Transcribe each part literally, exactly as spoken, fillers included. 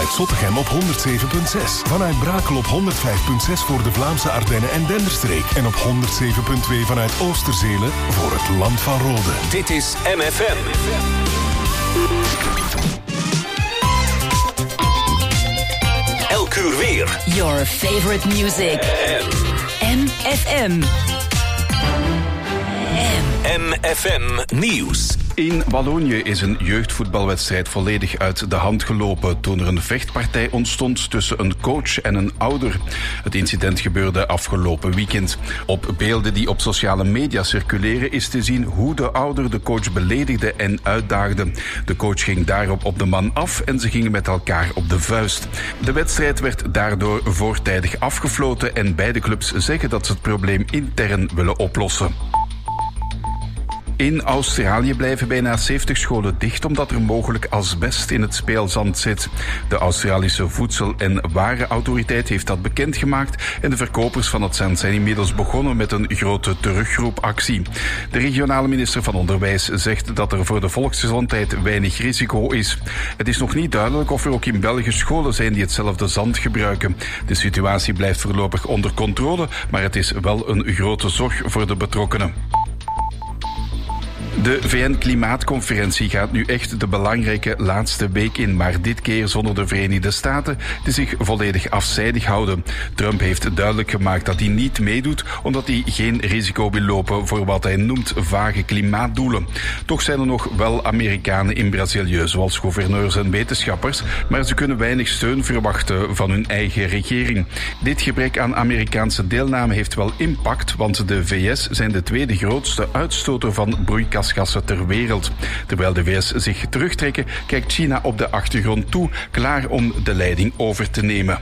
vanuit Zottegem op honderd zeven komma zes. Vanuit Brakel op honderd vijf komma zes voor de Vlaamse Ardennen en Denderstreek. En op honderd zeven komma twee vanuit Oosterzelen voor het Land van Rode. Dit is M F M. Elk uur weer. Your favorite music. M F M. M F M Nieuws. In Wallonië is een jeugdvoetbalwedstrijd volledig uit de hand gelopen toen er een vechtpartij ontstond tussen een coach en een ouder. Het incident gebeurde afgelopen weekend. Op beelden die op sociale media circuleren is te zien hoe de ouder de coach beledigde en uitdaagde. De coach ging daarop op de man af en ze gingen met elkaar op de vuist. De wedstrijd werd daardoor voortijdig afgefloten en beide clubs zeggen dat ze het probleem intern willen oplossen. In Australië blijven bijna zeventig scholen dicht omdat er mogelijk asbest in het speelzand zit. De Australische Voedsel- en Warenautoriteit heeft dat bekendgemaakt en de verkopers van het zand zijn inmiddels begonnen met een grote terugroepactie. De regionale minister van Onderwijs zegt dat er voor de volksgezondheid weinig risico is. Het is nog niet duidelijk of er ook in België scholen zijn die hetzelfde zand gebruiken. De situatie blijft voorlopig onder controle, maar het is wel een grote zorg voor de betrokkenen. De V N-klimaatconferentie gaat nu echt de belangrijke laatste week in, maar dit keer zonder de Verenigde Staten, die zich volledig afzijdig houden. Trump heeft duidelijk gemaakt dat hij niet meedoet, omdat hij geen risico wil lopen voor wat hij noemt vage klimaatdoelen. Toch zijn er nog wel Amerikanen in Brazilië, zoals gouverneurs en wetenschappers, maar ze kunnen weinig steun verwachten van hun eigen regering. Dit gebrek aan Amerikaanse deelname heeft wel impact, want de V S zijn de tweede grootste uitstoter van broeikasgassen ter wereld. Terwijl de V S zich terugtrekken, kijkt China op de achtergrond toe, klaar om de leiding over te nemen.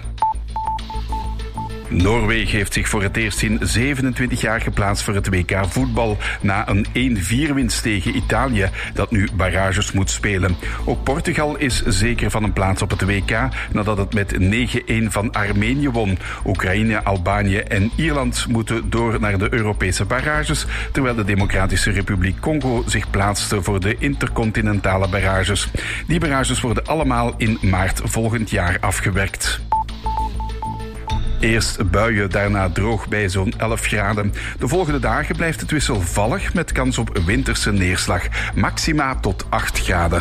Noorwegen heeft zich voor het eerst in zevenentwintig jaar geplaatst voor het W K voetbal na een één vier winst tegen Italië, dat nu barrages moet spelen. Ook Portugal is zeker van een plaats op het W K nadat het met negen een van Armenië won. Oekraïne, Albanië en Ierland moeten door naar de Europese barrages, terwijl de Democratische Republiek Congo zich plaatste voor de intercontinentale barrages. Die barrages worden allemaal in maart volgend jaar afgewerkt. Eerst buien, daarna droog bij zo'n elf graden. De volgende dagen blijft het wisselvallig met kans op winterse neerslag. Maxima tot acht graden.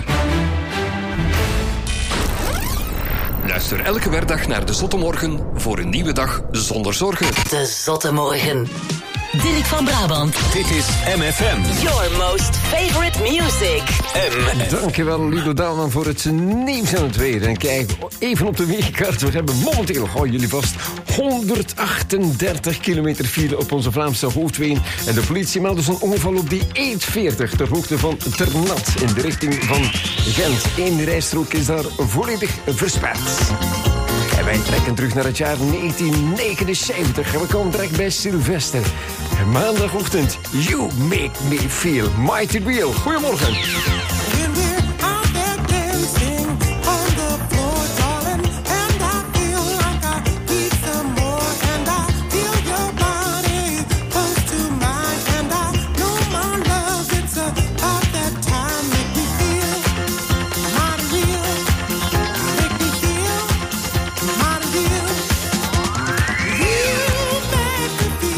Luister elke werkdag naar De Zotte Morgen voor een nieuwe dag zonder zorgen. De Zotte Morgen. Dirk van Brabant. Dit is M F M. Your most favorite music. M F M. Dankjewel Ludo Daalman voor het nieuws en het weer. En kijk even op de weerkaart. We hebben momenteel, hou jullie vast, honderdachtendertig kilometer file op onze Vlaamse hoofdwegen. En de politie meldde zo'n ongeval op die E veertig ter hoogte van Ternat in de richting van Gent. Eén rijstrook is daar volledig versperd. En wij trekken terug naar het jaar negentien negenenzeventig. En we komen direct bij Sylvester. Maandagochtend, You Make Me Feel Mighty Real. Goedemorgen.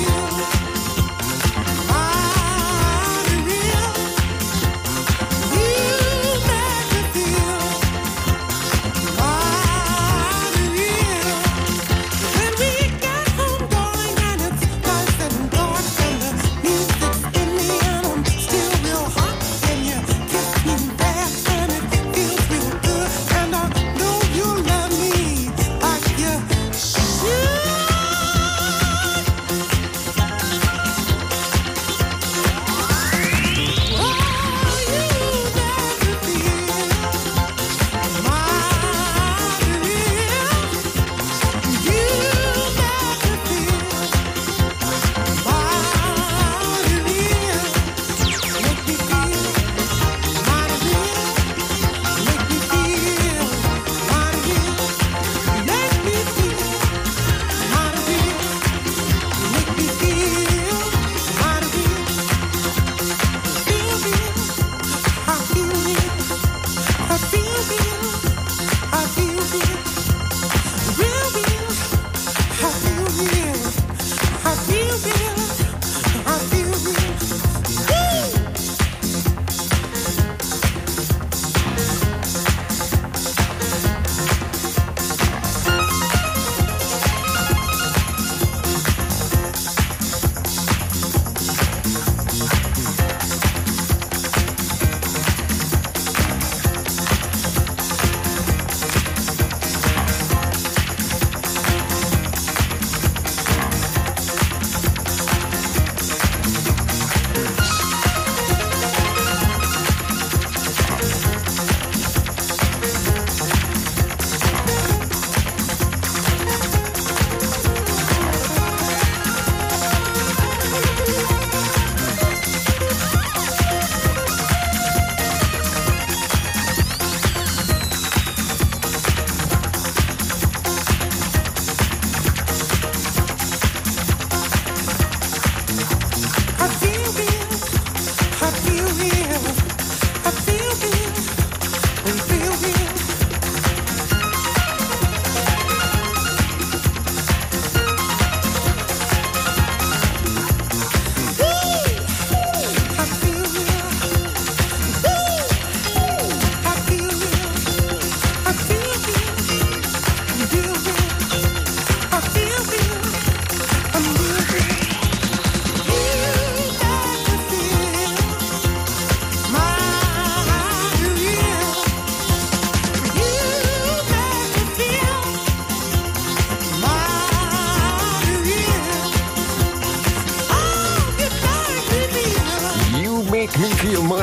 Real.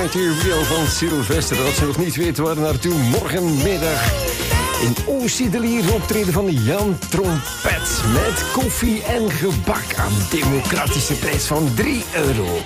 Material van Sylvester. Dat ze nog niet weten waar naartoe. Morgenmiddag in Oost-Sidelier optreden van Jan Trompet. Met koffie en gebak aan democratische prijs van drie euro.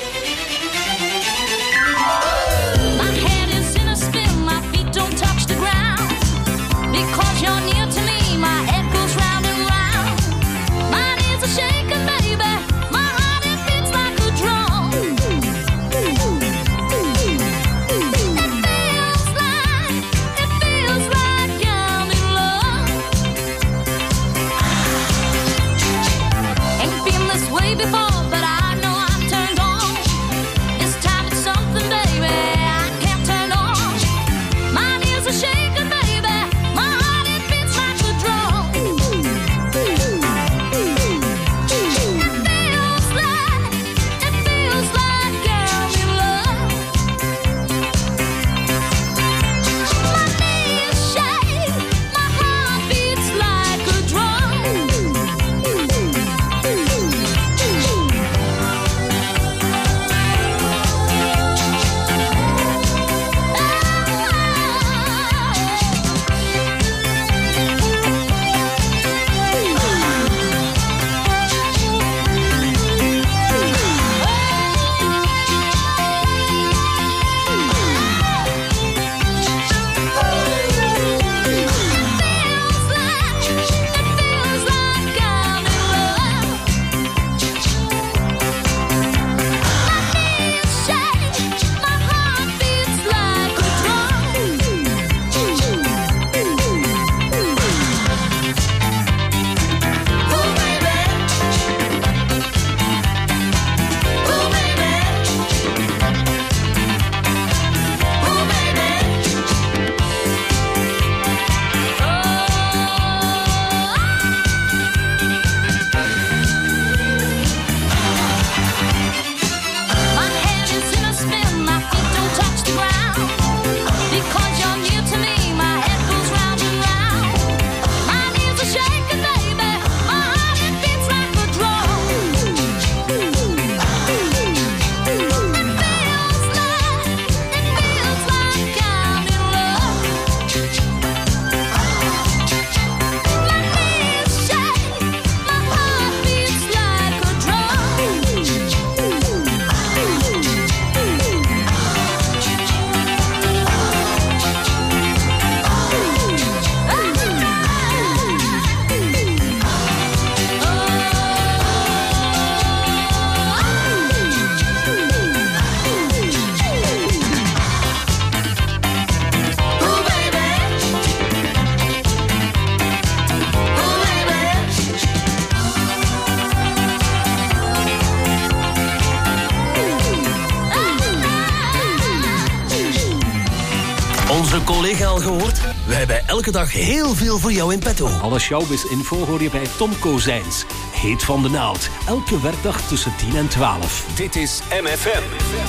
Onze collega al gehoord? Wij hebben elke dag heel veel voor jou in petto. Alle showbiz-info hoor je bij Tom Kozijns. Heet van de naald. Elke werkdag tussen tien en twaalf. Dit is M F M.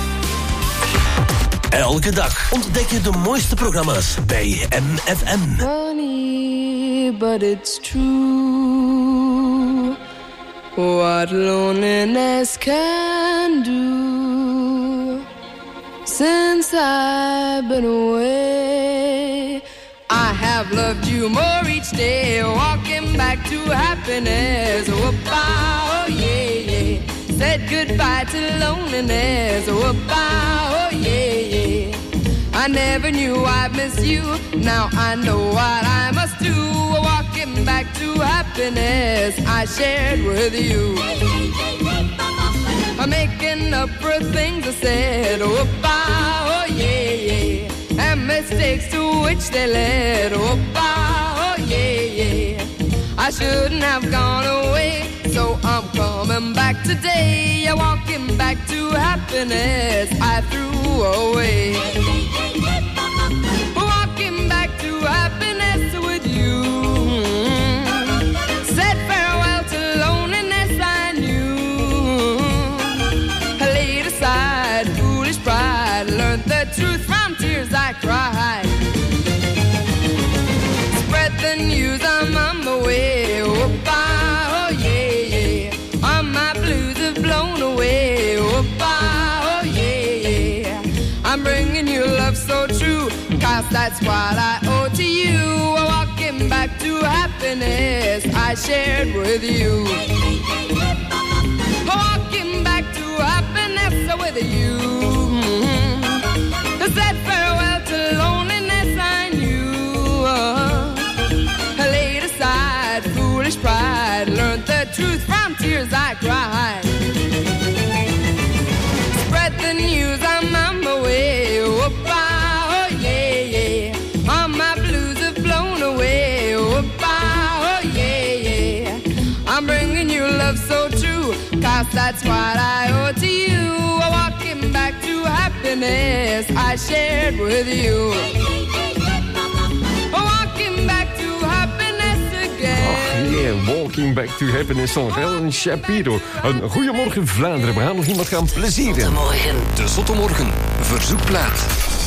Elke dag ontdek je de mooiste programma's bij M F M. Funny, but it's true. What loneliness can do. Since I've been away, I have loved you more each day. Walking back to happiness. Whoop-ah, oh yeah, yeah. Said goodbye to loneliness. Whoop-ah, oh yeah, yeah. I never knew I'd miss you. Now I know what I must do. Walking back to happiness I shared with you. I'm making up for things I said. Whoop-ah, oh yeah, yeah. And mistakes to which they led. Whoop-ah, oh yeah, yeah. I shouldn't have gone away, so I'm coming back today. Yeah, walking back to happiness I threw away. Walking back to happiness with you. Said farewell to loneliness I knew. I laid aside foolish pride. Learned the truth from tears I cried. Spread the news, I'm on my way. Oh-bah, oh yeah, yeah. All my blues have blown away. Oh-bah, oh yeah, yeah. what I owe to you. Walking back to happiness I shared with you. Walking back to happiness with you. Mm-hmm. Said farewell to loneliness I knew. Uh, laid aside foolish pride. Learned the truth from tears I cried. Spread the news, I'm on my way. Oh, yeah, yeah. All my blues have blown away. Oh, yeah, yeah. I'm bringing you love so true, cause that's what I owe to you. Walking back to happiness I shared with you. Walking back to happiness again. Ach yeah, walking back to happiness van Helen Shapiro. Een goeiemorgen Vlaanderen, we gaan nog iemand gaan plezieren. Zottomorgen. De Zottomorgen verzoekplaat.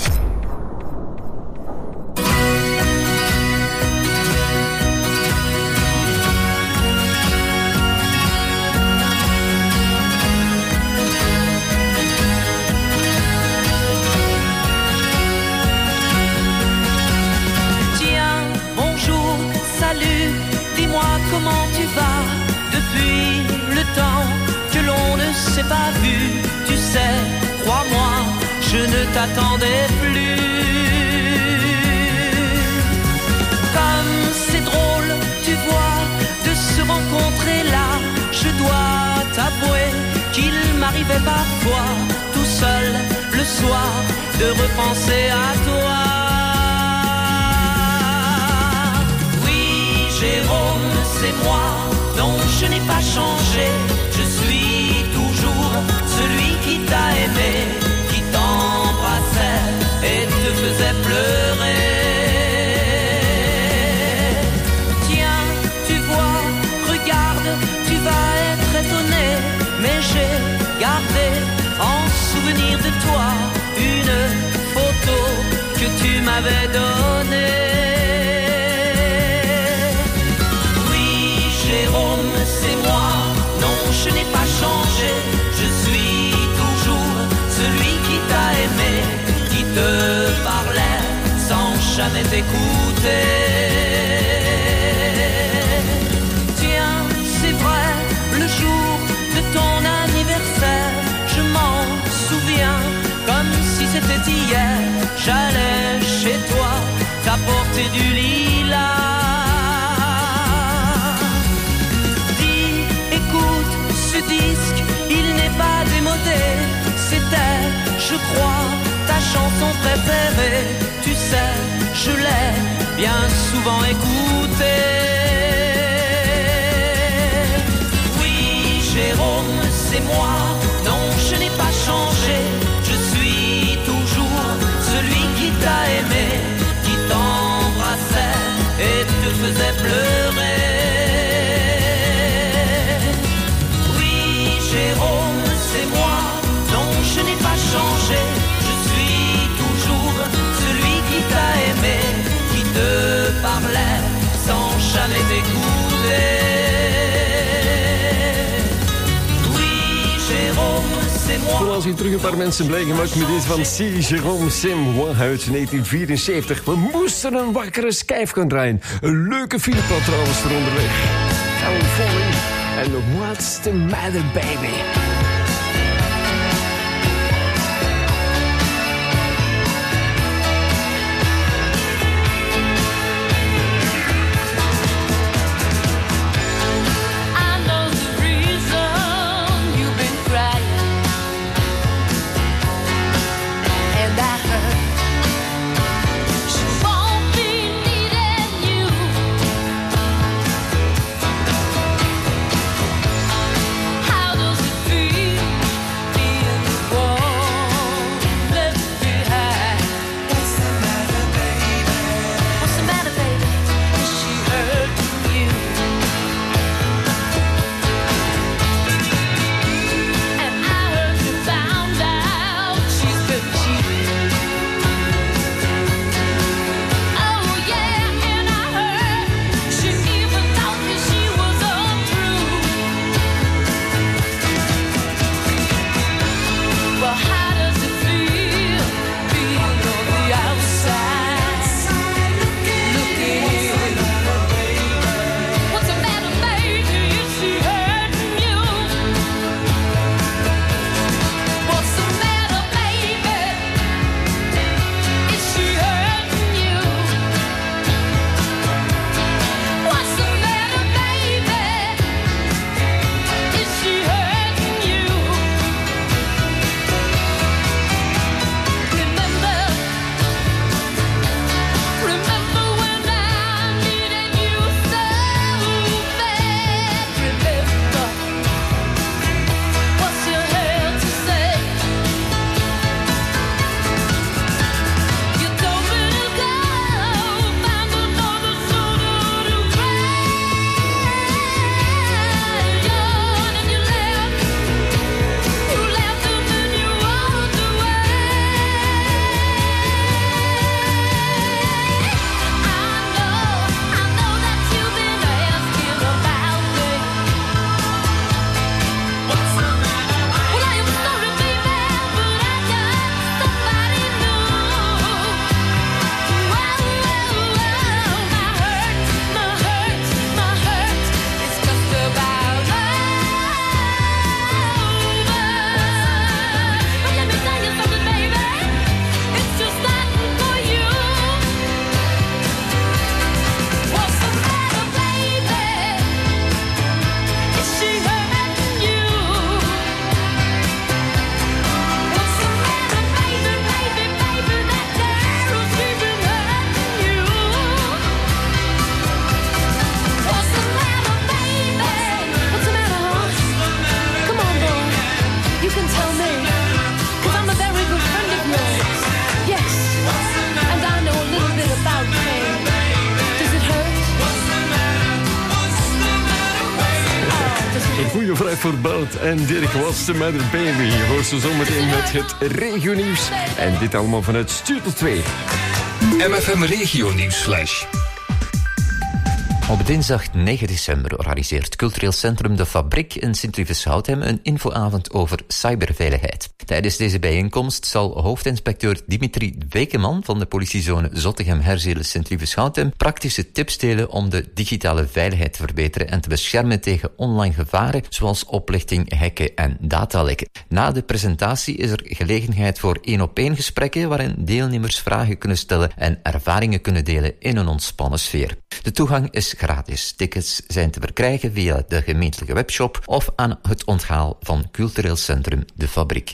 Comment tu vas depuis le temps que l'on ne s'est pas vu? Tu sais, crois-moi, je ne t'attendais plus. Comme c'est drôle, tu vois, de se rencontrer là. Je dois t'avouer qu'il m'arrivait parfois, tout seul le soir, de repenser à toi. Oui, Jérôme, c'est moi, non je n'ai pas changé. Je suis toujours celui qui t'a aimé, qui t'embrassait et te faisait pleurer. Tiens, tu vois, regarde, tu vas être étonné, mais j'ai gardé en souvenir de toi une photo que tu m'avais donnée. Jérôme, c'est moi, non je n'ai pas changé. Je suis toujours celui qui t'a aimé, qui te parlait sans jamais t'écouter. Tiens, c'est vrai, le jour de ton anniversaire, je m'en souviens comme si c'était hier. J'allais chez toi t'apporter du lilas. Ce disque, il n'est pas démodé. C'était, je crois, ta chanson préférée. Tu sais, je l'ai bien souvent écoutée. Oui, Jérôme, c'est moi. Non, je n'ai pas changé. Je suis toujours celui qui t'a aimé, qui t'embrassait et te faisait pleurer. Jérôme, c'est moi, non je n'ai pas changé. Je suis toujours celui qui t'a aimé, qui te parlait sans jamais t'écouter. Oui, Jérôme, c'est moi. Toen was hier terug een paar mensen blij gemaakt met deze van C. Jérôme C'est moi uit negentien vierenzeventig. We moesten een wakkere schijf gaan draaien. Een leuke filmpad trouwens voor onderweg. Gaan we volgen. And what's the matter, baby? How does it feel? vrij voor Bart en Dirk was de Mother Baby. Je hoort ze zometeen met het regionieuws. En dit allemaal vanuit Studio twee. M F M regionieuws flash. Op dinsdag negen december organiseert cultureel centrum De Fabriek in Sint-Rufus-Houten een infoavond over cyberveiligheid. Tijdens deze bijeenkomst zal hoofdinspecteur Dimitri Wekeman van de politiezone Zottegem-Herzelen Sint-Rufus-Houten praktische tips delen om de digitale veiligheid te verbeteren en te beschermen tegen online gevaren zoals oplichting, hacken en datalekken. Na de presentatie is er gelegenheid voor één-op-één gesprekken waarin deelnemers vragen kunnen stellen en ervaringen kunnen delen in een ontspannen sfeer. De toegang is gratis. Tickets zijn te verkrijgen via de gemeentelijke webshop of aan het onthaal van cultureel centrum De Fabriek.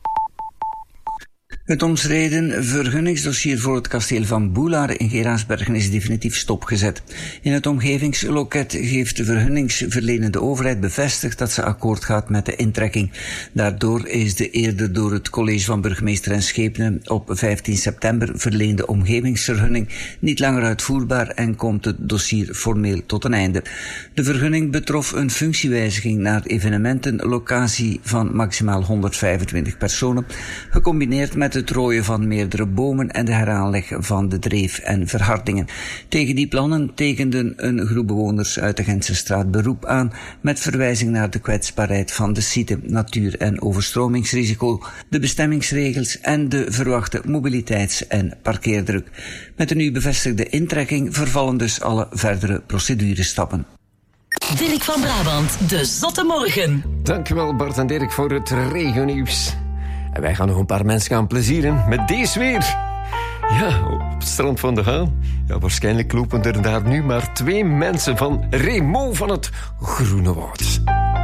Het omstreden vergunningsdossier voor het kasteel van Boelaar in Geraardsbergen is definitief stopgezet. In het omgevingsloket geeft de vergunningsverlenende overheid bevestigd dat ze akkoord gaat met de intrekking. Daardoor is de eerder door het college van burgemeester en schepenen op vijftien september verleende omgevingsvergunning niet langer uitvoerbaar en komt het dossier formeel tot een einde. De vergunning betrof een functiewijziging naar evenementenlocatie van maximaal honderdvijfentwintig personen, gecombineerd met het rooien van meerdere bomen en de heraanleg van de dreef en verhardingen. Tegen die plannen tekenden een groep bewoners uit de Gentse straat beroep aan met verwijzing naar de kwetsbaarheid van de site, natuur- en overstromingsrisico, de bestemmingsregels en de verwachte mobiliteits- en parkeerdruk. Met de nu bevestigde intrekking vervallen dus alle verdere procedurestappen. Dirk van Brabant, de Zotte Morgen. Dankjewel Bart en Dirk voor het regionieuws. En wij gaan nog een paar mensen gaan plezieren met deze weer. Ja, op het strand van de Haan. Ja, waarschijnlijk lopen er daar nu maar twee mensen van Remo van het Groene Woud.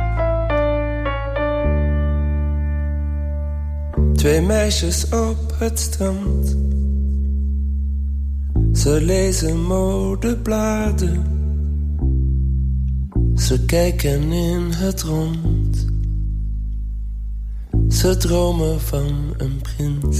Twee meisjes op het strand. Ze lezen modebladen. Ze kijken in het rond. Ze dromen van een prins.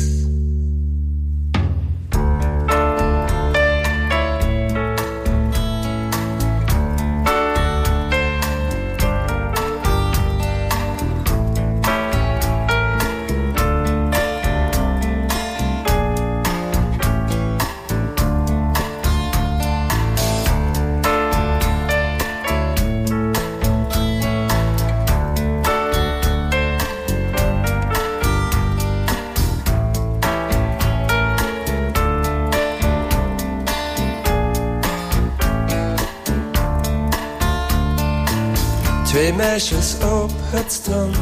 Twee meisjes op het strand.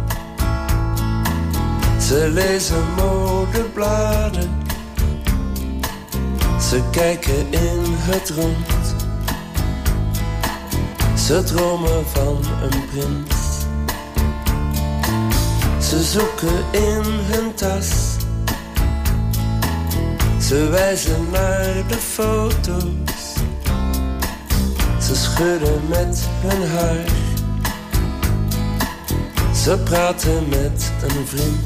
Ze lezen modebladen. Ze kijken in het rond. Ze dromen van een prins. Ze zoeken in hun tas. Ze wijzen naar de foto's. Ze schudden met hun haar. Ze praten met een vriend.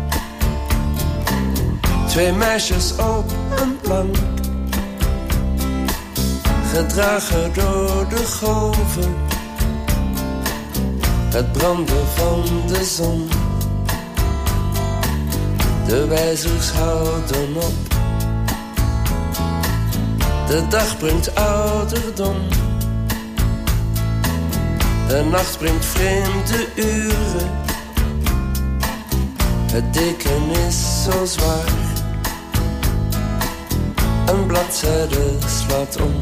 Twee meisjes op een plank. Gedragen door de golven. Het branden van de zon. De wijzers houden op. De dag brengt ouderdom. De nacht brengt vreemde uren. Het deken is zo zwaar. Een bladzijde slaat om.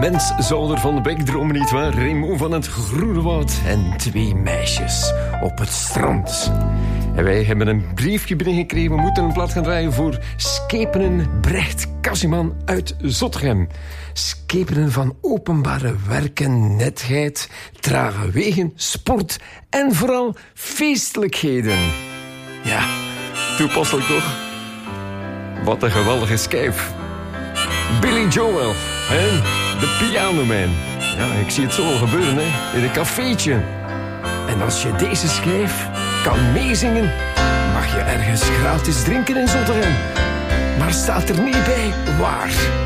mens zou er van de bek dromen, nietwaar? Raymond van het Groene Woud en twee meisjes op het strand. En wij hebben een briefje binnengekregen. We moeten een plat gaan draaien voor Schepenen Brecht Cassiman uit Zottegem. Schepenen van openbare werken, netheid, trage wegen, sport en vooral feestelijkheden. Ja, toepasselijk toch? Wat een geweldige schijf. Billy Joel en de Pianoman. Ja, ik zie het zo al gebeuren, hè, in een cafeetje. En als je deze schijf kan meezingen, mag je ergens gratis drinken in Zottegem. Maar staat er niet bij waar.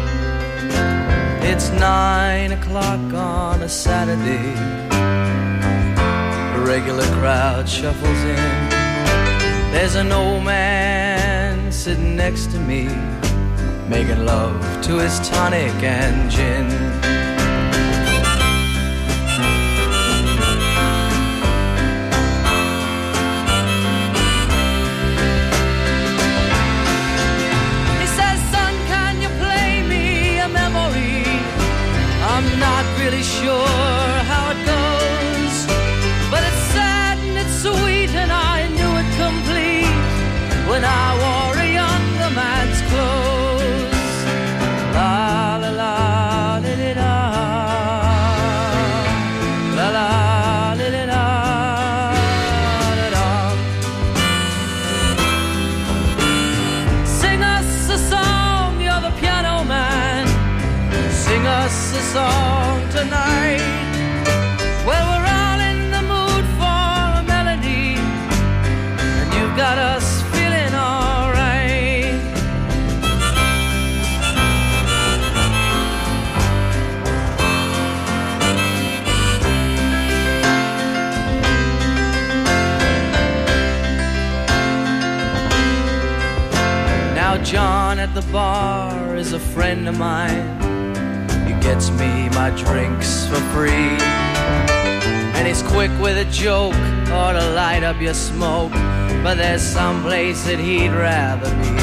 It's nine o'clock on a Saturday. The regular crowd shuffles in. There's an old man sitting next to me, making love to his tonic and gin. He says, son, can you play me a memory? I'm not really sure how it goes, but it's sad and it's sweet and I knew it complete when I wore a younger man's clothes. La la la li li da, la la li li da, da da. Sing us a song, you're the piano man. Sing us a song tonight. Well, we're all in the mood for a melody, and you've got us feeling alright. Now John at the bar is a friend of mine. He gets me my drinks for free, and he's quick with a joke or to light up your smoke, but there's some place that he'd rather be.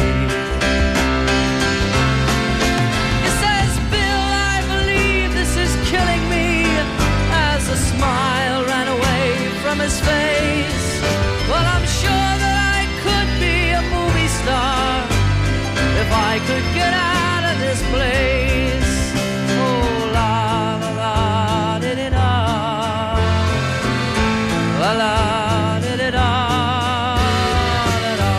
He says, Bill, I believe this is killing me, as a smile ran away from his face. Well, I'm sure that I could be a movie star if I could get out of this place. Oh, la la la di di da, la la di di da, da da.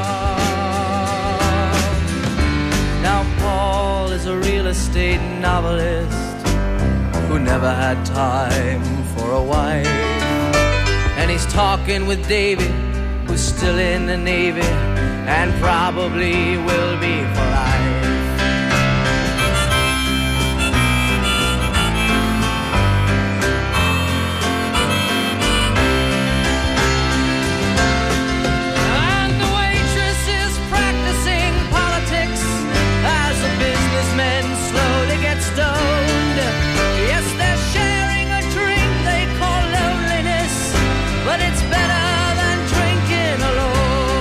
Now Paul is a real estate novelist who never had time for a wife, and he's talking with David, who's still in the Navy and probably will be for life. And the waitress is practicing politics as the businessmen slowly get stoned. Yes, they're sharing a drink they call loneliness, but it's better than drinking alone.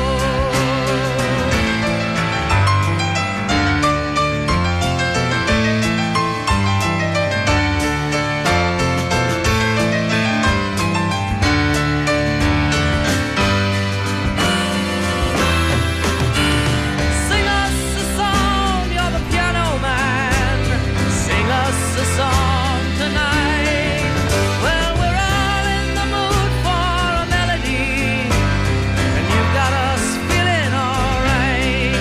Sing us a song, you're the piano man. Sing us a song tonight. Well, we're all in the mood for a melody, and you've got us feeling alright.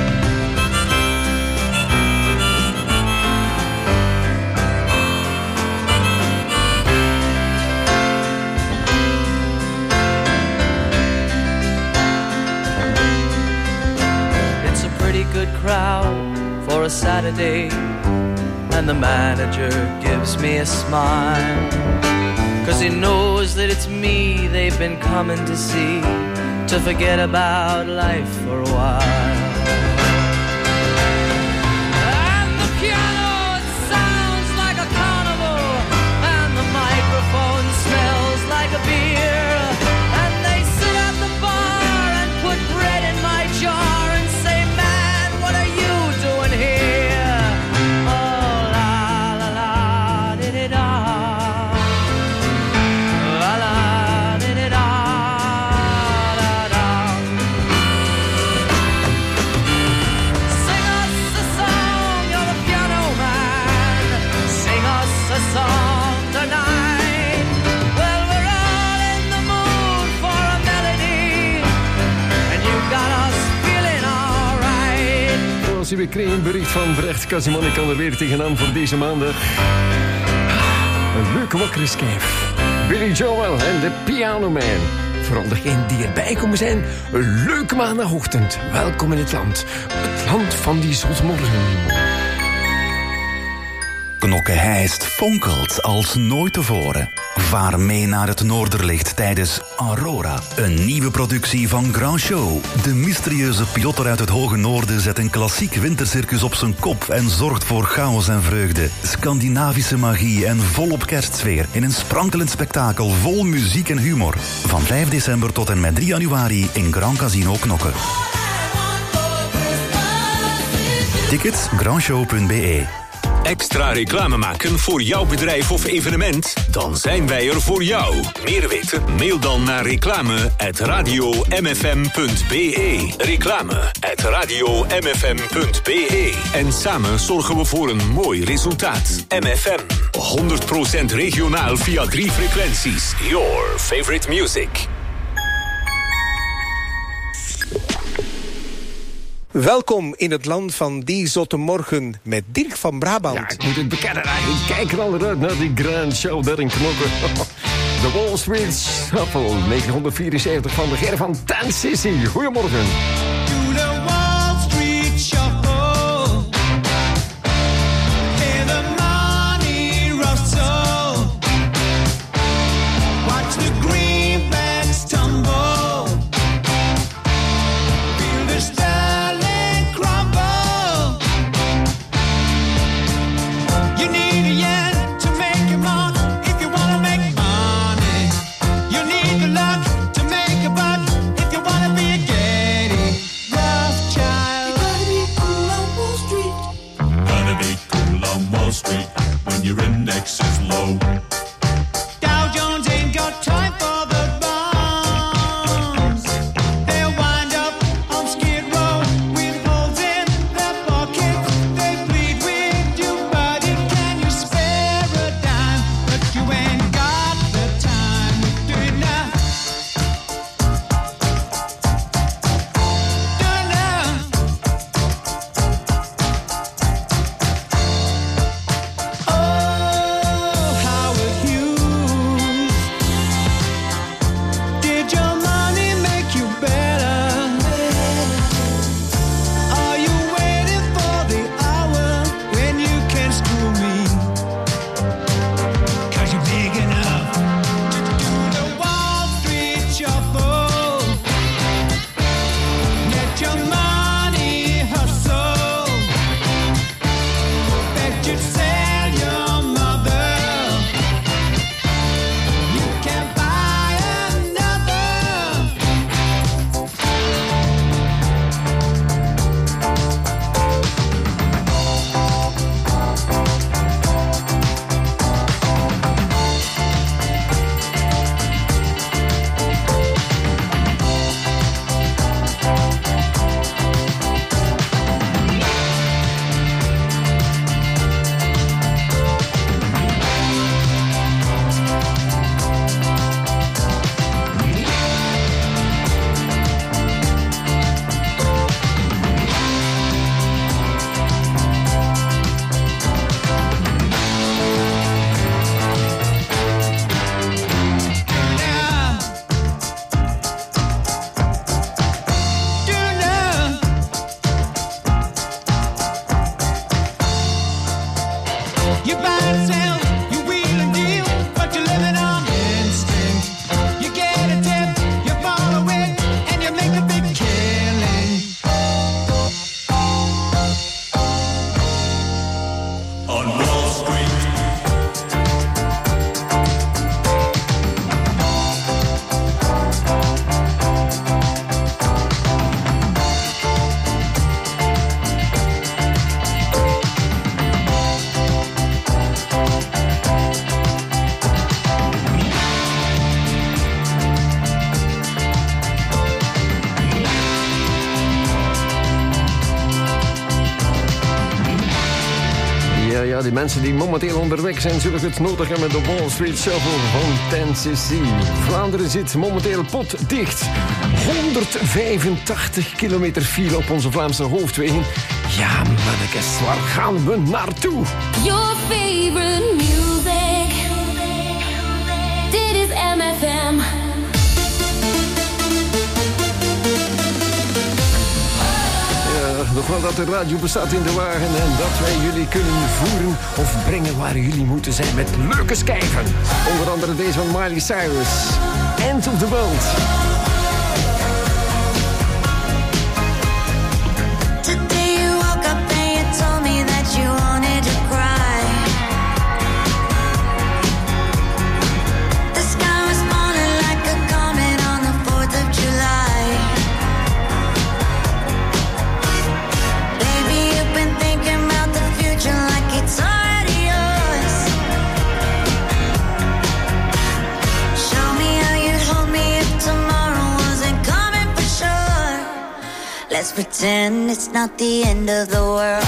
It's a pretty good crowd for a Saturday, and the manager gives me a smile, 'cause he knows that it's me they've been coming to see, to forget about life for a while. And the piano, it sounds like a carnival, and the microphone smells like a beer, and they sit at the bar and put bread in my jar and say, man, what are you doing here? Oh, la la la informatie. We kregen een bericht van Brecht Casimon. Ik kan er weer tegenaan voor deze maandag. Een leuke wakkere schijf. Billy Joel en de Piano Man. Vooral degenen die erbij komen zijn. Een leuke maandagochtend. Welkom in het land. Het land van die zonsmorgen. Knokke-Heist fonkelt als nooit tevoren. Vaar mee naar het Noorderlicht tijdens Aurora. Een nieuwe productie van Grand Show. De mysterieuze piloter uit het hoge noorden zet een klassiek wintercircus op zijn kop en zorgt voor chaos en vreugde. Scandinavische magie en volop kerstsfeer in een sprankelend spektakel vol muziek en humor. Van vijf december tot en met drie januari in Grand Casino Knokke. Tickets grandshow punt b e. Extra reclame maken voor jouw bedrijf of evenement? Dan zijn wij er voor jou. Meer weten? Mail dan naar reclame at radio m f m punt b e. Reclame at radio m f m punt b e. En samen zorgen we voor een mooi resultaat. M F M. honderd procent regionaal via drie frequenties. Your favorite music. Welkom in het land van die zotte morgen met Dirk van Brabant. Ja, ik moet het bekennen. Ik kijk er al uit naar die Grand Show daar in Knokke. De Wall Street Shuffle, negentienhonderdvierenzeventig van de Ger van Ten Sissy. Goedemorgen. To the Wall Street Shuffle, hear the money rustle, watch the greenbacks tumble, feel the sterling crumble. You need a yen to make your mark if you wanna make money. You need the luck to make a buck if you wanna be a Getty. die mensen die momenteel onderweg zijn, zullen het nodig hebben met de Wall Street Shuffle van ten cc. Vlaanderen zit momenteel potdicht. honderdvijfentachtig kilometer file op onze Vlaamse hoofdwegen. Ja, mannekes, waar gaan we naartoe? Your favorite music. Dit is M F M. Nog wel dat de radio bestaat in de wagen en dat wij jullie kunnen voeren of brengen waar jullie moeten zijn met leuke schijven. Onder andere deze van Miley Cyrus. End of the World. Today you woke up and you told me that you wanted to cry. The sky was falling like a comet on the fourth of July. It's already yours. Show me how you'd hold me if tomorrow wasn't coming for sure. Let's pretend it's not the end of the world.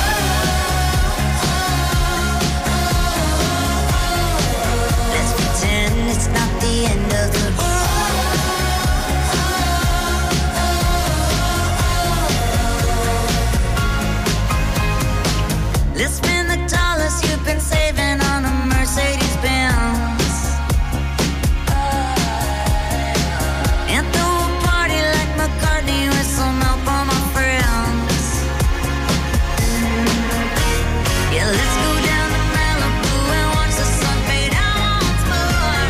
Let's pretend it's not the end of the world. Let's spend the dollars you've been saving on a Mercedes Benz and throw a party like McCartney with some help on my friends. Yeah, let's go down to Malibu and watch the sun fade out once more.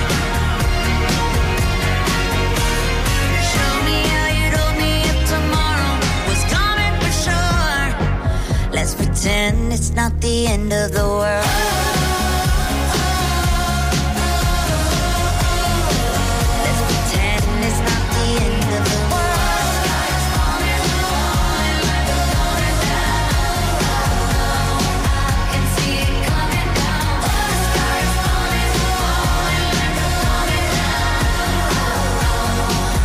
Show me how you'd hold me if tomorrow was coming for sure. Let's pretend it's not the end of the world. Let's pretend it's not the end of the world. Sky's falling, falling like a falling down. I can see it coming down. The sky's falling, falling like a falling down.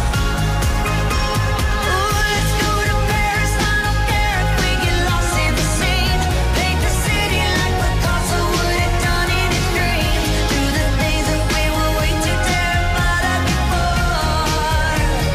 Ooh, let's go to Paris. I don't care if we get lost in the scene. Paint the city like Picasso would have done in his dreams. Do the things that we were way too terrified of before.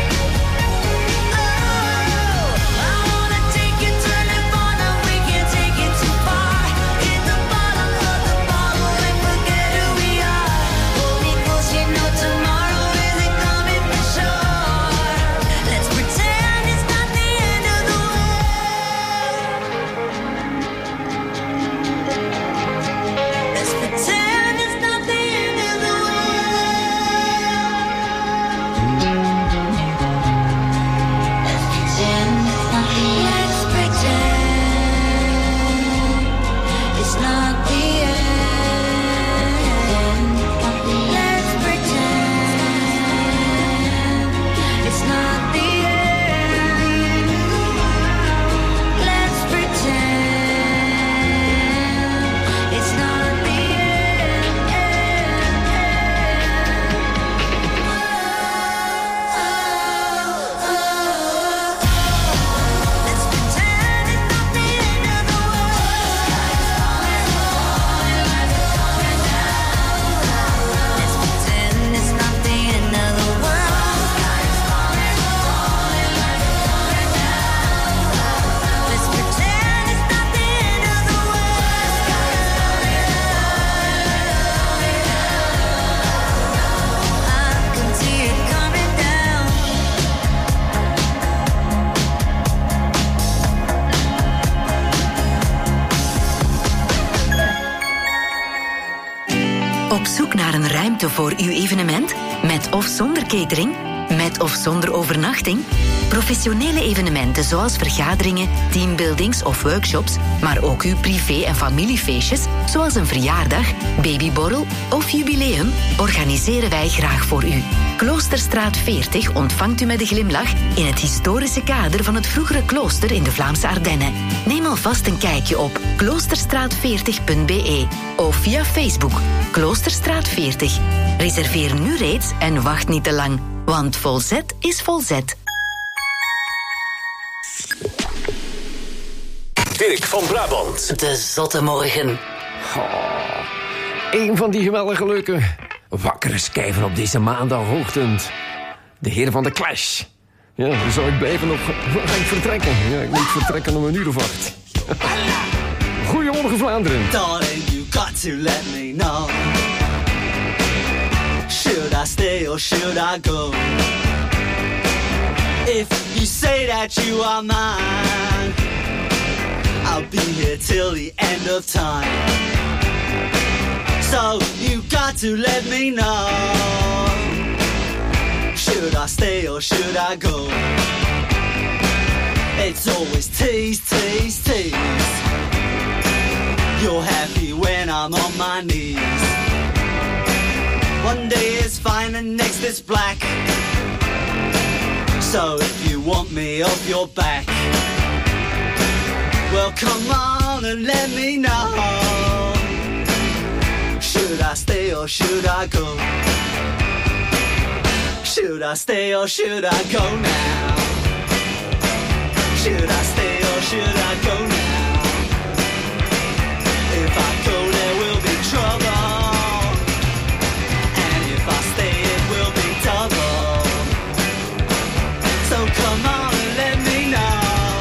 Oh, I wanna take you to Nirvana. We can't take it too far. Hit the bottom of the bottle and forget who we are. Hold me close, you know tomorrow isn't coming for sure. Let's pretend it's not the end of the world. Let's pretend it's not the end of the world. Let's pretend it's not the end. Let's pretend it's not the end. Let's pretend it's not the Op zoek naar een ruimte voor uw evenement? Met of zonder catering? Met of zonder overnachting? Professionele evenementen zoals vergaderingen, teambuildings of workshops, maar ook uw privé- en familiefeestjes, zoals een verjaardag, babyborrel of jubileum, organiseren wij graag voor u. Kloosterstraat veertig ontvangt u met een glimlach in het historische kader van het vroegere klooster in de Vlaamse Ardennen. Neem alvast een kijkje op kloosterstraat veertig punt b e of via Facebook Kloosterstraat veertig. Reserveer nu reeds en wacht niet te lang, want Volzet is Volzet. Dirk van Brabant. De Zotte Morgen. Goh, een van die geweldige leuke wakkere schijven op deze maandagochtend. De heren van de Clash. Ja, dan zou ik blijven nog... Ga ik vertrekken? Ja, ik moet vertrekken om een uur of acht. Goedemorgen Vlaanderen. Darling, you got to let me know. Should I stay or should I go? If you say that you are mine, I'll be here till the end of time. So you got to let me know. Should I stay or should I go? It's always tease, tease, tease. You're happy when I'm on my knees. One day is fine and next is black. So if you want me off your back, well come on and let me know. Should I stay or should I go? Should I stay or should I go now? Should I stay or should I go now? If I go there will be trouble, and if I stay it will be double. So come on and let me know.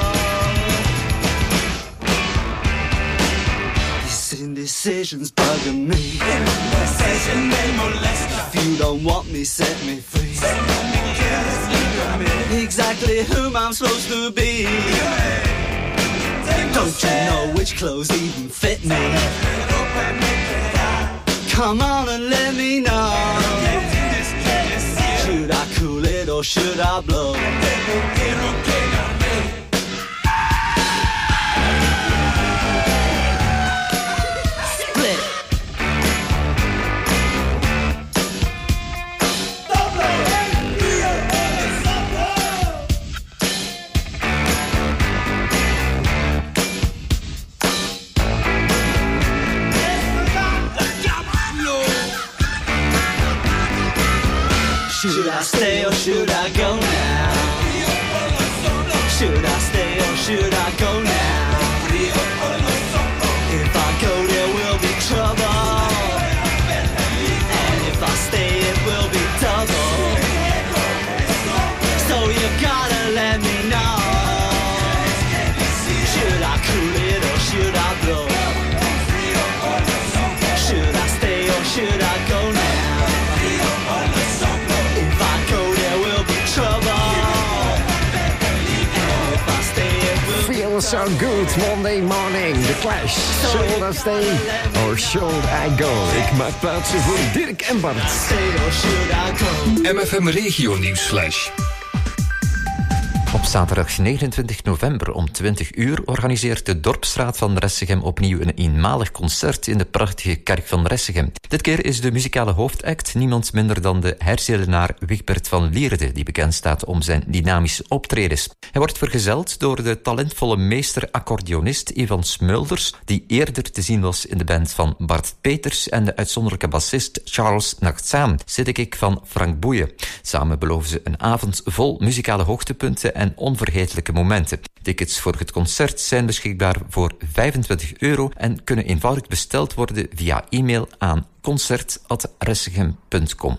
These indecisions bugging me. Indecision, they molest me. If you don't want me, set me free. Exactly whom I'm supposed to be. Don't you know which clothes even fit me? Come on and let me know. Should I cool it or should I blow? Should I stay or should I go now? Should I stay or should I go now? If I go there will be trouble, and if I stay it will be double. So you gotta let me know. Should I cool it or should I blow? Should I stay or should I go now? Feel so good Monday morning. The Clash. Should I stay or should I go? Ik maak plaatsen voor Dirk en Bart. M F M Regio Nieuwsflash. Op zaterdag negenentwintig november om twintig uur organiseert de Dorpsstraat van Ressegem opnieuw een eenmalig concert in de prachtige kerk van Ressegem. Dit keer is de muzikale hoofdact niemand minder dan de Herzelenaar Wigbert van Lierde, die bekend staat om zijn dynamische optredens. Hij wordt vergezeld door de talentvolle meester-accordeonist Ivan Smulders, die eerder te zien was in de band van Bart Peters, en de uitzonderlijke bassist Charles Nachtzaam, Siddekick van Frank Boeien. Samen beloven ze een avond vol muzikale hoogtepunten en onvergetelijke momenten. Tickets voor het concert zijn beschikbaar voor vijfentwintig euro en kunnen eenvoudig besteld worden via e-mail aan concert at ressegem punt com.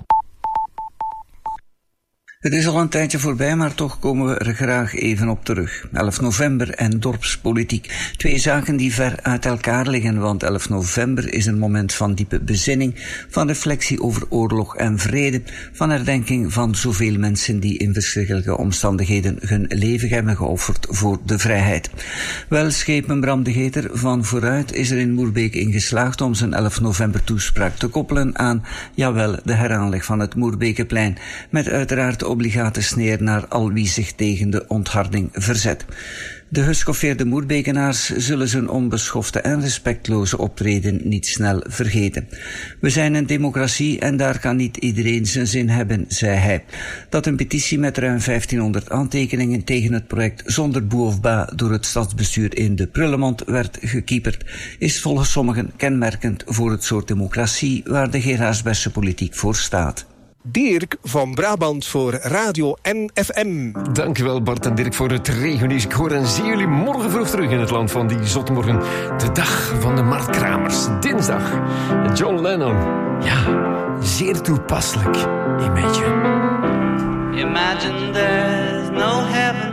Het is al een tijdje voorbij, maar toch komen we er graag even op terug. elf november en dorpspolitiek. Twee zaken die ver uit elkaar liggen, want elf november is een moment van diepe bezinning, van reflectie over oorlog en vrede, van herdenking van zoveel mensen die in verschrikkelijke omstandigheden hun leven hebben geofferd voor de vrijheid. Wel, schepen Bram de Geter van Vooruit is er in Moerbeke in geslaagd om zijn elf november toespraak te koppelen aan, jawel, de heraanleg van het Moerbekeplein, met uiteraard obligate sneer naar al wie zich tegen de ontharding verzet. De geschoffeerde Moerbekenaars zullen zijn onbeschofte en respectloze optreden niet snel vergeten. We zijn een democratie en daar kan niet iedereen zijn zin hebben, zei hij. Dat een petitie met ruim vijftienhonderd aantekeningen tegen het project zonder boe of ba door het stadsbestuur in de prullenmand werd gekieperd, is volgens sommigen kenmerkend voor het soort democratie waar de Geraardsbergse politiek voor staat. Dirk van Brabant voor Radio N F M. Dankjewel Bart en Dirk voor het regionieuws. Ik hoor en zie jullie morgen vroeg terug in het land van die zotmorgen. De dag van de marktkramers. Dinsdag. John Lennon. Ja, zeer toepasselijk. Imagine. Imagine there's no heaven.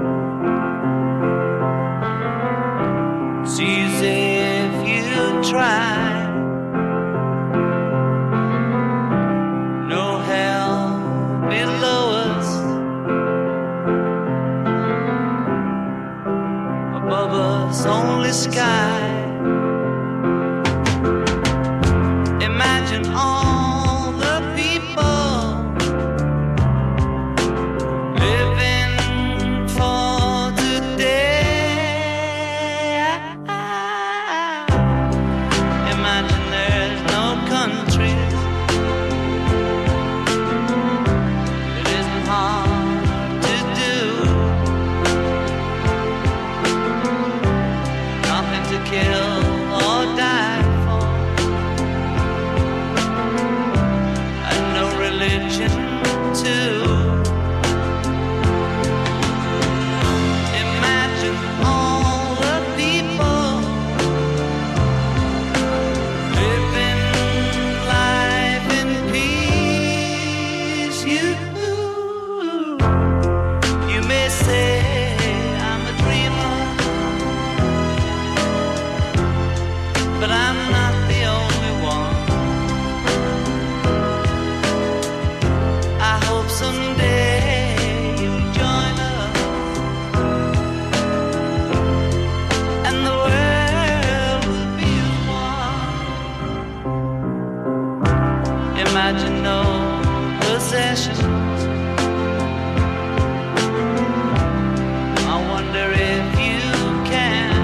It's easy if you try. No hell below us. Above us only sky. Imagine all the people living for today. Imagine there's no countries. It isn't hard to do. Nothing to kill or die for. And no religion too. Imagine all the people living life in peace. You, you may say I'm a dreamer, but I'm not the only one. I hope someday you'll join us, and the world will be as one. Imagine no possessions. I wonder if you can.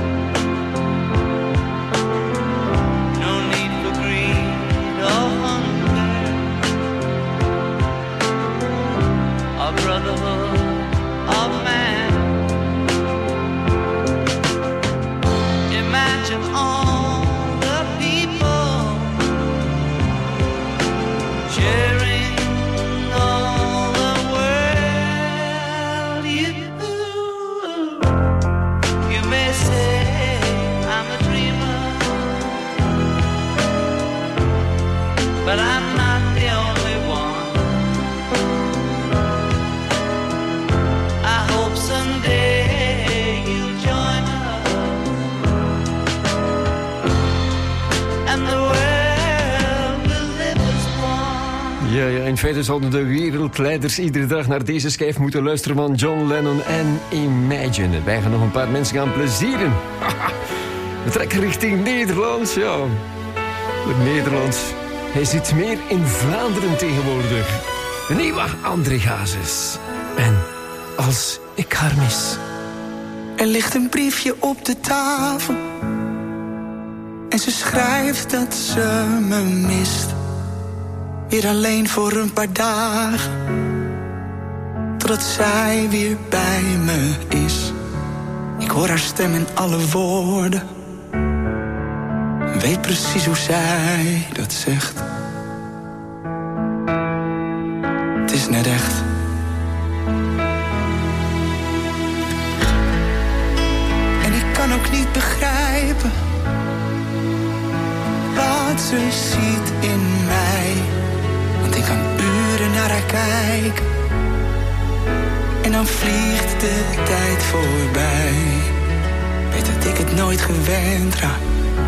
No need for greed or hunger, or brotherhood of man. Imagine all the people sharing all the world. You, you may say I'm a dreamer, but I'm not the only one. I hope someday you'll join us, and the world will live as one. Ja, ja, in feite zouden de wereldleiders iedere dag naar deze schijf moeten luisteren van John Lennon en Imagine. Wij gaan nog een paar mensen gaan plezieren. We trekken richting Nederland, ja. Het Nederland. Hij zit meer in Vlaanderen tegenwoordig. De nieuwe André Hazes. En als ik haar mis. Er ligt een briefje op de tafel. En ze schrijft dat ze me mist. Weer alleen voor een paar dagen. Totdat zij weer bij me is. Ik hoor haar stem in alle woorden. Weet precies hoe zij dat zegt. Het is net echt. En ik kan ook niet begrijpen wat ze ziet in mij. Want ik kan uren naar haar kijken. En dan vliegt de tijd voorbij. Weet dat ik het nooit gewend raak.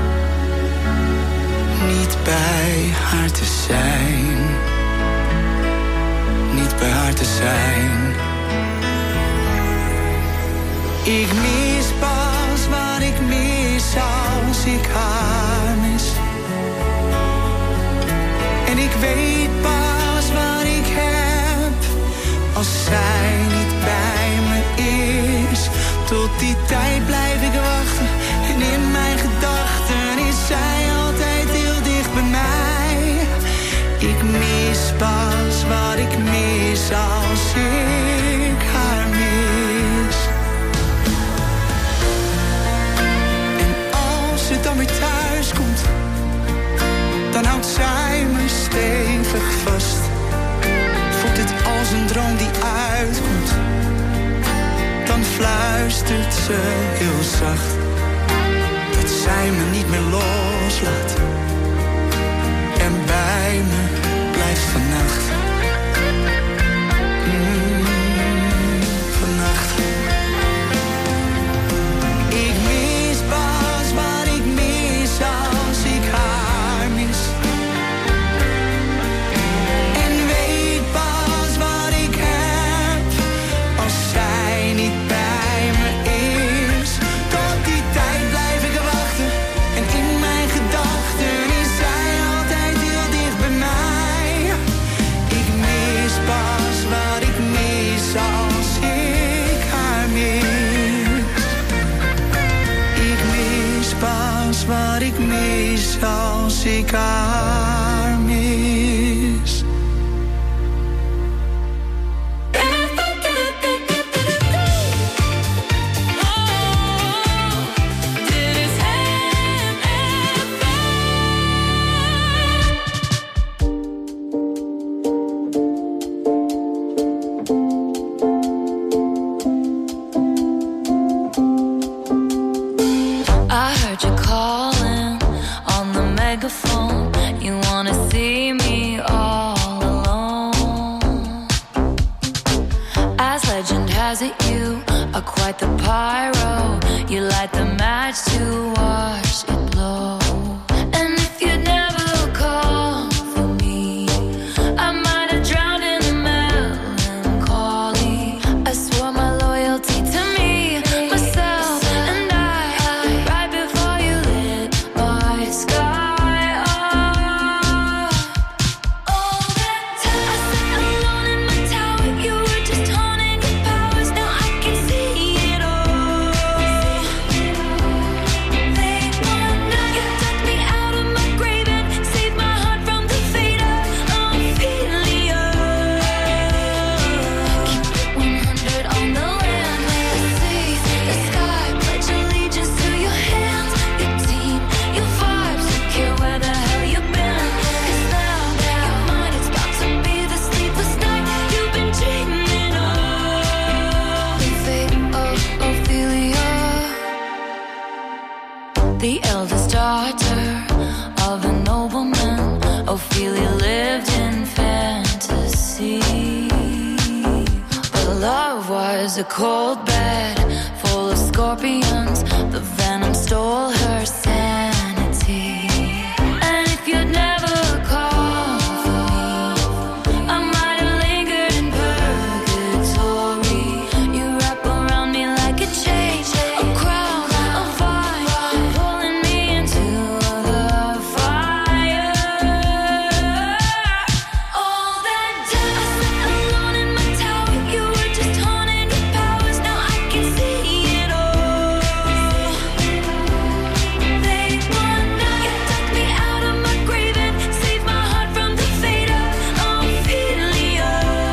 Niet bij haar te zijn. Niet bij haar te zijn. Ik mis pas wat ik mis als ik haar mis. En ik weet pas wat ik heb als zij niet bij me is. Tot die tijd blijf ik wachten. En in mijn gedachten is zij altijd heel dicht bij mij. Ik mis pas wat ik mis als ik haar mis. En als ze dan weer thuis komt, dan houdt zij me stevig vast. fluistert ze heel zacht dat zij me niet meer loslaat en bij me blijft vannacht. Mm, vannacht. Ik mis pas wat ik mis als ik haar mis. En weet pas wat ik heb als zij niet bij me is. Tot die tijd blijf ik wachten en in mijn gedachten is zij altijd heel dicht bij mij. Ik mis pas wat ik mis als ik haar mis. Ik mis pas wat ik mis als ik haar mis. I heard you calling on the megaphone. You wanna see me all alone. As legend has it, you are quite the pyro. You light the match to watch it blow. And if you'd never call for me, I might have drowned in the melancholy. I swore my loyalty to me, myself, and I. Right before you lit my sky up. All that time I sat alone in my tower, you were just honing your powers. Now I can see it all. Late one night, you dug me out of my grave and saved my heart from the fate of Ophelia. Keep it one hundred on the land, the sea, the sky. Pledge allegiance to your hands, your team, your vibes. Don't care where the hell you've been. 'Cause now, your mind is about to be the sleepless night you've been dreaming of. The fate of Ophelia, the eldest daughter of a nobleman. Ophelia lived in fantasy, but love was a cold bed full of scorpions. The venom stole her sanity. And if you'd never called for me, I might have lingered in purgatory. You wrap around me like a chain, a crown, a vine, pulling me into the fire. All that time I sat alone in my tower, you were just honing your powers. Now I can see it all. Late one night, you dug me out of my grave and saved my heart from the fate of Ophelia.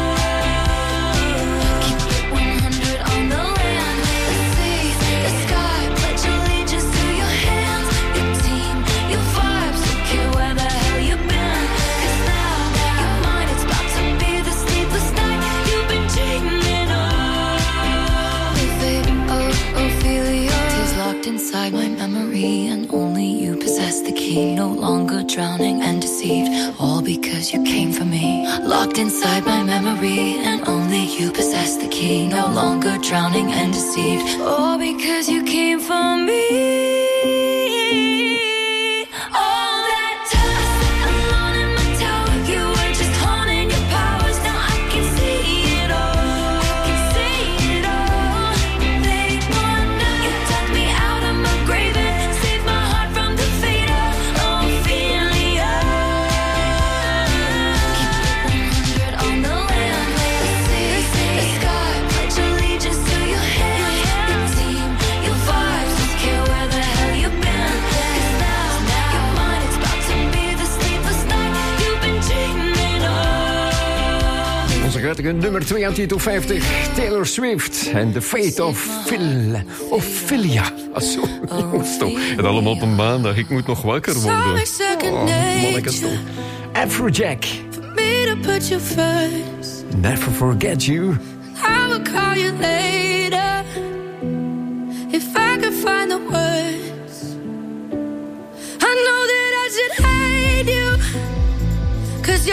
Keep it one hundred on the land, the sea, the sky. Pledge allegiance to your hands, your team, your vibes. Don't care where the hell you've been. 'Cause now, your mind is about to be the sleepless night you've been dreaming of. The fate of Ophelia is locked inside my memory, and only you possess the key. No longer drowning and deceived, all because you came for me. Locked inside my memory, and only you possess the key. No longer drowning and deceived, all because you came for me. All that time I sat alone in my tower, you were just honing your powers. Now I can see it all. I can see it all. Late one night, you dug me out of my grave and saved my heart from the fate of Ophelia. Keep it one hundred on the land, the sea, the sky. Pledge allegiance to your hands, your team, your vibes. Don't care where the hell you've been. 'Cause now, your mind is about to be the sleepless night you've been dreaming of. Onze guitige nummer twee aan Tito vijftig. Taylor Swift en The Fate of Phil. Ophelia. Ah, zo. Jongens, toch. En allemaal op een maandag. Ik moet nog wakker worden. Oh, mannetjes toch. Afrojack. Me to put you first. Never forget you. I will call you later.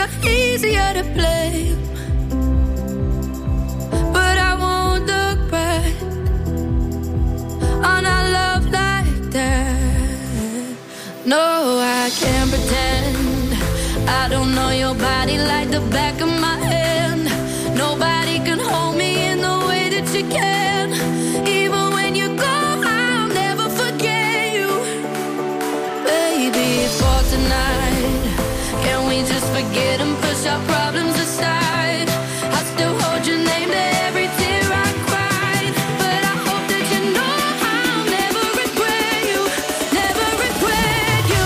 you're easier to blame, but I won't look back on our love like that. No, I can't pretend I don't know your body like the back of my hand. Nobody can hold me in the way that you can. Even when you go, I'll never forget you. Baby, for tonight, can we just forget and push our problems aside? I still hold your name to every tear I cried, but I hope that you know I'll never regret you, never regret you.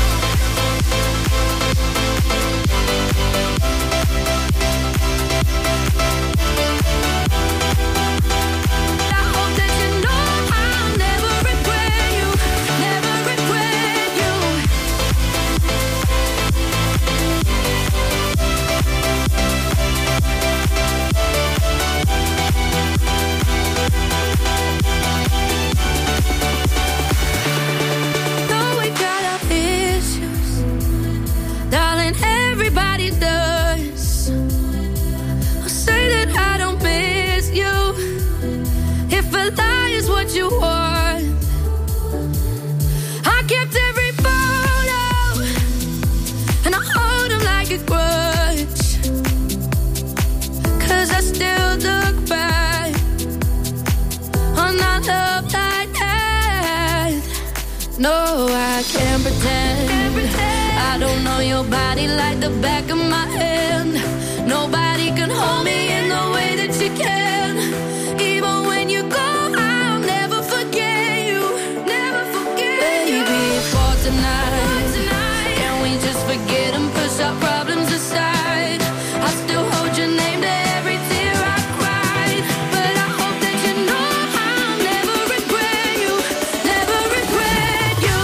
I hope that you know I'll never regret you, never regret you. Though we got our issues, darling, everybody does. I'll say that I don't miss you. If a lie is what you want, I kept every photo and I hold them like a grudge, 'cause I still look back on our love like that. No, I can't pretend I don't know your body like the back of my hand. Nobody can hold me in the way that you can. Even when you go, I'll never forget you, never forget you. Baby, for tonight, can we just forget and push our problems aside? I still hold your name to every tear I cried, but I hope that you know I'll never regret you, never regret you.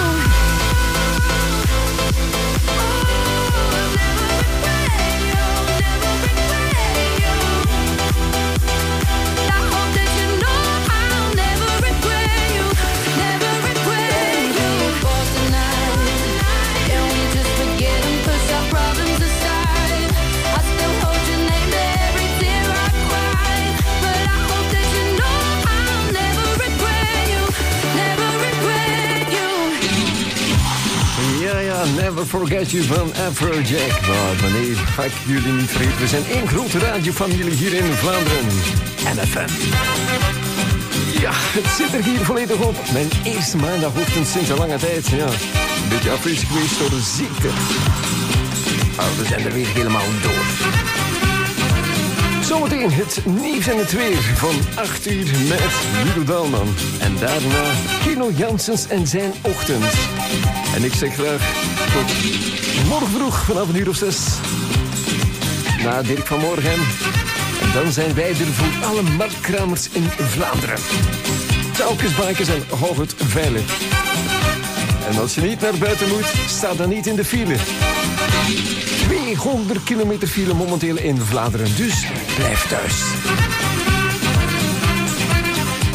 I hope that you know I'll never regret you, never regret you. For tonight, can we just forget and push our problems aside? I still hold your name to every tear I cried, but I hope that you know I'll never regret you, never regret you. Ja, ja, Never Forget You van Afrojack. Maar wanneer ga ik jullie niet vergeten? We zijn één grote radiofamilie hier in Vlaanderen. M F M. Ja, het zit er hier volledig op. Mijn eerste maandagochtend sinds een lange tijd. Ja, een beetje afwezig geweest door de ziekte. Maar we zijn er weer helemaal door. Zometeen het nieuws en het weer van acht uur met Ludo Dalman. En daarna Kino Janssens en zijn ochtend. En ik zeg graag tot morgen vroeg vanaf een uur of zes. Na Dirk van Morgen. En dan zijn wij er voor alle marktkramers in Vlaanderen. Telkens bakens en hou het veilig. En als je niet naar buiten moet, sta dan niet in de file. tweehonderd kilometer file momenteel in Vlaanderen, dus blijf thuis.